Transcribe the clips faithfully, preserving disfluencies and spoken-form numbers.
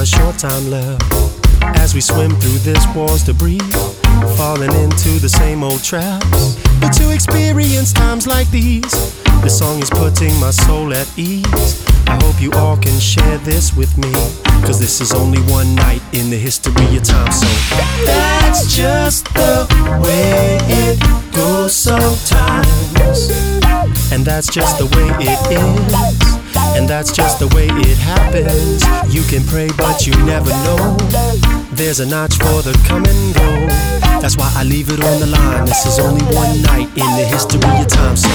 short time left as we swim through this war's debris, falling into the same old traps. But to experience times like these, this song is putting my soul at ease. I hope you all can share this with me, cause this is only one night in the history of time. So that's just the way it goes sometimes, and that's just the way it is, and that's just the way it happens. You can pray but you never know, there's a notch for the come and go. That's why I leave it on the line. This is only one night in the history of time. So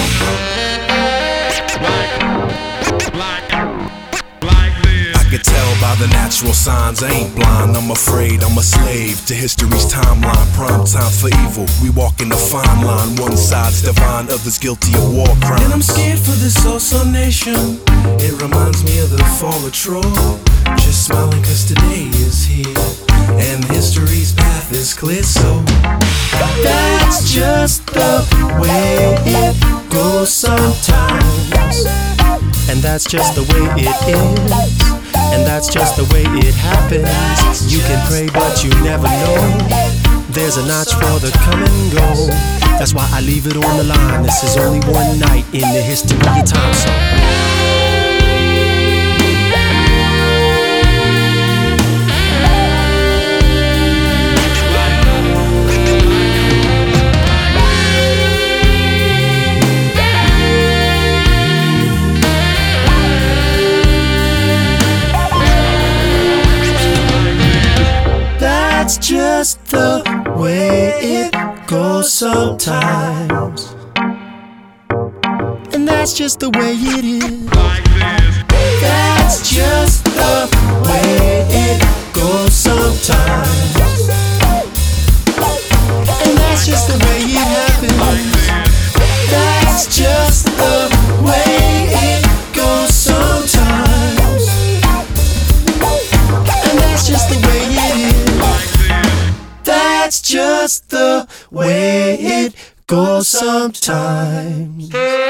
I can tell by the natural signs, I ain't blind. I'm afraid I'm a slave to history's timeline. Prime time for evil, we walk in the fine line. One side's divine, others guilty of war crimes. And I'm scared for this awesome nation. It reminds me of the fall of Troy. Just smiling cause today is here, and history's path is clear. So that's just the way it goes sometimes, and that's just the way it is, and that's just the way it happens. You can pray but you never know, there's a notch for the come and go. That's why I leave it on the line. This is only one night in the history of time. So that's just the way it goes sometimes, and that's just the way it is. That's just the way it goes sometimes, and that's just the way it happens. That's just the way it goes sometimes, and that's just the way it is. That's just the way it goes sometimes.